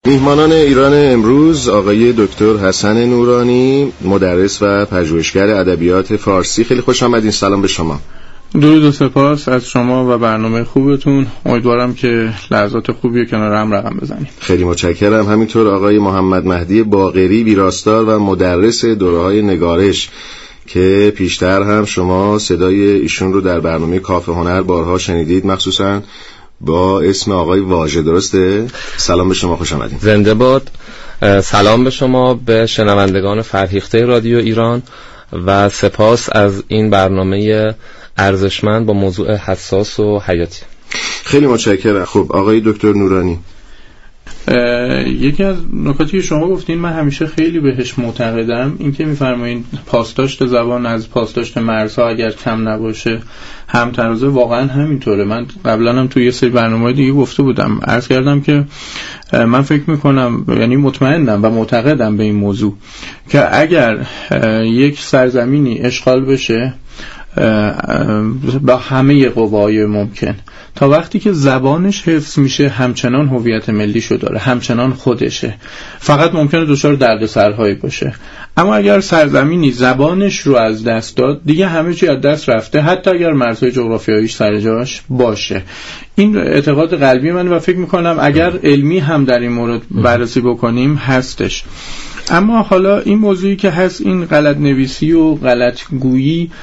میهمانان ایران امروز آقای دکتر حسن نورانی، مدرس و پژوهشگر ادبیات فارسی. خیلی خوش آمدین. سلام به شما. درود و سپاس از شما و برنامه خوبتون. امیدوارم که لحظات خوبی کنار هم رقم بزنیم. خیلی متشکرم. همینطور آقای محمد مهدی باقری، ویراستار و مدرس دوره‌های نگارش که پیشتر هم شما صدای ایشون رو در برنامه کافه هنر بارها شنیدید، مخصوصاً با اسم آقای واژه. درسته؟ سلام به شما، خوش آمدید. زنده باد. سلام به شما، به شنوندگان فرهیخته رادیو ایران و سپاس از این برنامه ارزشمند با موضوع حساس و حیاتی. خیلی متشکرم. خب آقای دکتر نورانی، یکی از نکاتی شما گفتین من همیشه خیلی بهش معتقدم، این که میفرمایید پاسداشت زبان از پاسداشت مرزها اگر کم نباشه هم‌ترازه. واقعا همینطوره. من قبلا هم توی یه سری برنامه‌های دیگه گفته بودم، عرض کردم که من فکر میکنم، یعنی مطمئنم و معتقدم به این موضوع که اگر یک سرزمینی اشغال بشه با همه قوای ممکن، تا وقتی که زبانش حفظ میشه همچنان هویت ملیشو داره، همچنان خودشه. فقط ممکنه دچار دردسرهایی باشه. اما اگر سرزمینی زبانش رو از دست داد، دیگه همه چی از دست رفته، حتی اگر مرزهای جغرافیاییش سر جاش باشه. این اعتقاد قلبی من و فکر میکنم اگر علمی هم در این مورد بررسی بکنیم هستش. اما حالا این موضوعی که هست، این غلط نویسی و غلط گویی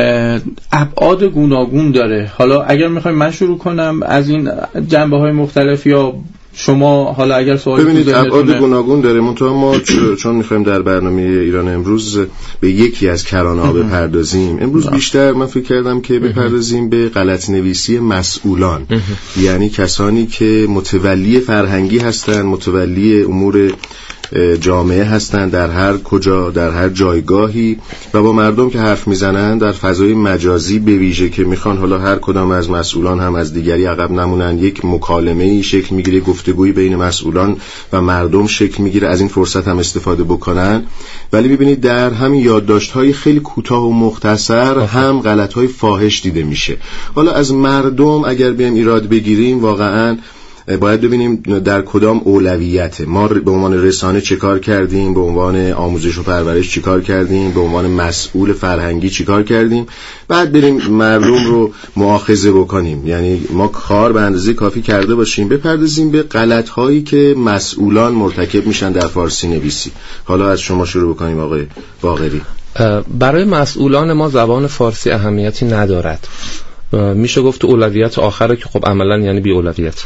ابعاد گوناگون داره. حالا اگر میخوایم من شروع کنم از این جنبه‌های مختلف، یا شما حالا اگر سوالی ببینید ابعاد گوناگون داره. منتها ما چون میخوایم در برنامه ایران امروز به یکی از کرانه‌ها بپردازیم، امروز بیشتر من فکر کردم که بپردازیم به غلط نویسی مسئولان، یعنی کسانی که متولی فرهنگی هستند، متولی امور جامعه هستند در هر کجا، در هر جایگاهی، و با مردم که حرف میزنن در فضای مجازی به ویژه، که میخوان حالا هر کدام از مسئولان هم از دیگری عقب نمونن، یک مکالمه‌ای شکل میگیره، گفتگویی بین مسئولان و مردم شکل میگیره، از این فرصت هم استفاده بکنن. ولی ببینید در همین یادداشت‌های خیلی کوتاه و مختصر هم غلط‌های فاحش دیده میشه. حالا از مردم اگر بیایم ایراد بگیریم، واقعاً باید ببینیم در کدام اولویته. ما به عنوان رسانه چه کار کردیم، به عنوان آموزش و پرورش چه کار کردیم، به عنوان مسئول فرهنگی چه کار کردیم، بعد بریم مردم رو مؤاخذه بکنیم. یعنی ما کار به اندازه کافی کرده باشیم، بپردازیم به غلط‌هایی که مسئولان مرتکب میشن در فارسی نویسی. حالا از شما شروع بکنیم آقای باقری. برای مسئولان ما زبان فارسی اهمیتی ندارد. میشه گفت اولویت آخره، که خب عملاً یعنی بی اولویت.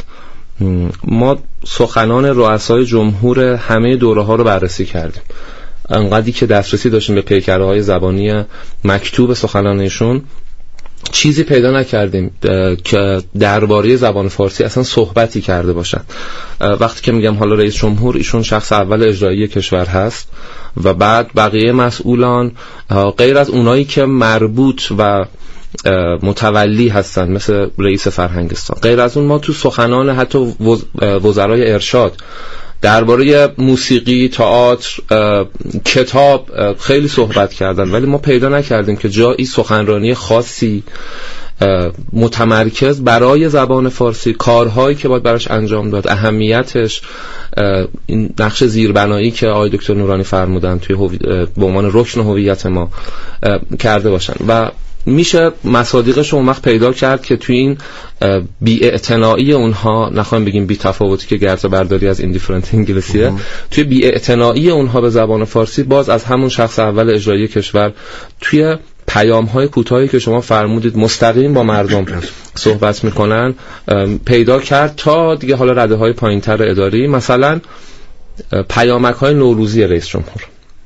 ما سخنان رؤسای جمهور همه دوره‌ها رو بررسی کردیم، انقدری که دسترسی داشتیم به پیکره‌های زبانی مکتوب سخنانشون، چیزی پیدا نکردیم که درباره زبان فارسی اصلا صحبتی کرده باشن. وقتی که میگم حالا رئیس جمهور، ایشون شخص اول اجرایی کشور هست و بعد بقیه مسئولان غیر از اونایی که مربوط و متولی هستن مثل رئیس فرهنگستان، غیر از اون ما تو سخنان حتی وزرای ارشاد درباره موسیقی، تئاتر، کتاب خیلی صحبت کردن، ولی ما پیدا نکردیم که جایی سخنرانی خاصی متمرکز برای زبان فارسی، کارهایی که باید براش انجام داد، اهمیتش، این نقش زیربنایی که آقای دکتر نورانی فرمودن توی به عنوان رکن هویت ما کرده باشن. و میشه مصادیقش اون وقت پیدا کرد که توی این بی‌اعتنایی اونها، نخواهیم بگیم بی تفاوتی که گرزه برداری از ایندیفرنت انگلیسیه، توی بی‌اعتنایی اونها به زبان فارسی، باز از همون شخص اول اجرایی کشور توی پیام‌های کوتاهی که شما فرمودید مستقیم با مردم صحبت میکنن پیدا کرد، تا دیگه حالا رده‌های پایین‌تر اداری، مثلا پیامک‌های نوروزی رئیس جمهور.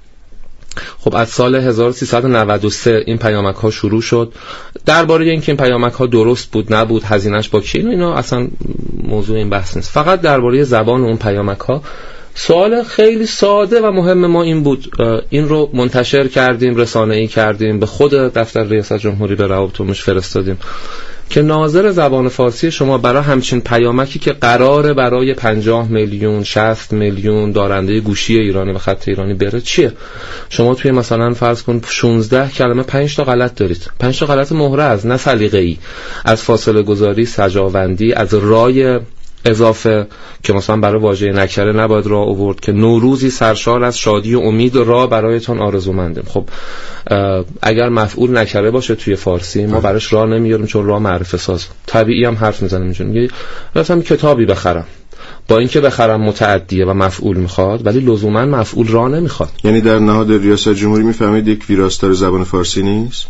خب از سال 1393 این پیامک ها شروع شد. درباره اینکه این پیامک ها درست بود نبود، هزینه‌اش با کی، اینا اصلا موضوع این بحث نیست. فقط درباره زبان اون پیامک ها سوال خیلی ساده و مهم ما این بود، این رو منتشر کردیم، رسانه‌ای کردیم، به خود دفتر ریاست جمهوری به روابط عمومی فرستادیم که ناظر زبان فارسی شما برای همچین پیامکی که قراره برای 50 میلیون 60 میلیون دارنده گوشی ایرانی و خط ایرانی بره چیه؟ شما توی مثلا فرض کن 16 کلمه 5 تا غلط دارید، 5 تا غلط محرز، نه سلیقه‌ای، از فاصله گذاری، سجاوندی، از رای اضافه که مثلا برای واژه نکره نباید راه آورد که نوروزی سرشار از شادی و امید و راه برایتان آرزومندیم. خب اگر مفعول نکره باشه توی فارسی ما براش راه نمیاریم چون راه معرفه ساز. طبیعی هم حرف میزنیم میگه مثلا کتابی بخرم، با اینکه بخرم متعدیه و مفعول میخواد ولی لزوما مفعول راه نمیخواد. یعنی در نهاد ریاست جمهوری میفهمید یک ویراستار زبان فارسی نیست؟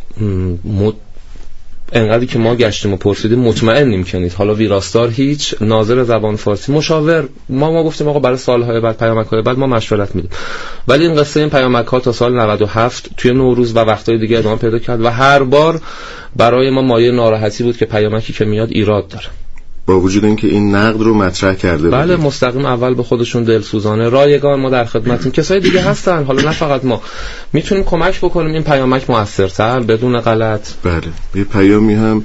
انقدری که ما گشتیم و پرسیدیم مطمئنیم که نیست. حالا ویراستار هیچ، ناظر زبان فارسی، مشاور، ما گفتیم آقا برای سالهای بعد، پیامک‌های بعد ما مشورت میدیم. ولی این قصه این پیامک‌ها تا سال 97 توی نوروز و وقتای دیگه ادامه پیدا کرد و هر بار برای ما مایه ناراحتی بود که پیامکی که میاد ایراد داره. با وجود اینکه این نقد رو مطرح کرده بله مستقیم اول به خودشون دلسوزانه رایگان ما در خدمتیم، کسای دیگه هستن، حالا نه فقط ما میتونیم کمک بکنیم این پیامک موثرتر بدون غلط. بله یه پیامی هم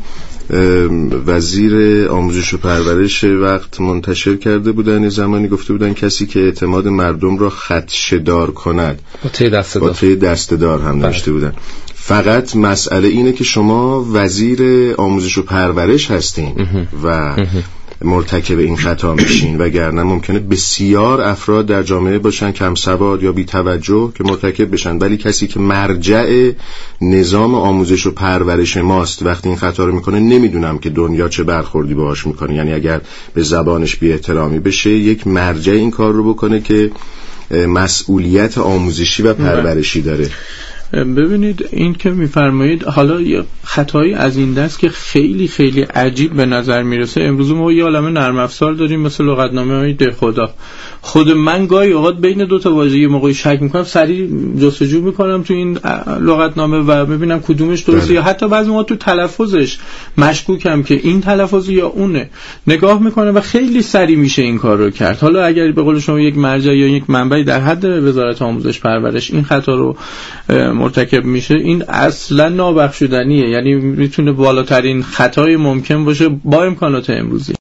وزیر آموزش و پرورش وقت منتشر کرده بودن، زمانی گفته بودن کسی که اعتماد مردم را خدشه‌دار کند با تی دسته‌دار هم نوشته بودن. فقط مسئله اینه که شما وزیر آموزش و پرورش هستین و مرتکب این خطا میشین، وگرنه ممکنه بسیار افراد در جامعه باشن کم سواد یا بی توجه که مرتکب بشن، ولی کسی که مرجع نظام آموزش و پرورش ماست وقتی این خطا رو میکنه نمیدونم که دنیا چه برخوردی باهاش میکنه. یعنی اگر به زبانش بی احترامی بشه یک مرجع این کار رو بکنه که مسئولیت آموزشی و پرورشی داره. ببینید این که میفرمایید حالا یه خطایی از این دست که خیلی خیلی عجیب به نظر میرسه. امروز ما یه عالمه نرم افزار داریم مثل لغتنامه‌های دهخدا. خود من گاهی اوقات بین دو تا واژه یه موقعی شک میکنم، سریع جستجو میکنم تو این لغتنامه و ببینم کدومش درسته، یا حتی بعضی موقع تو تلفظش مشکوکم که این تلفظ یا اونه، نگاه میکنم و خیلی سریع میشه این کار رو کرد. حالا اگر به قول شما یک مرجع یا یک منبعی در حد وزارت آموزش پرورش این خطا رو مرتکب میشه، این اصلا نابخشودنیه. یعنی میتونه بالاترین خطای ممکن باشه با امکانات امروزی.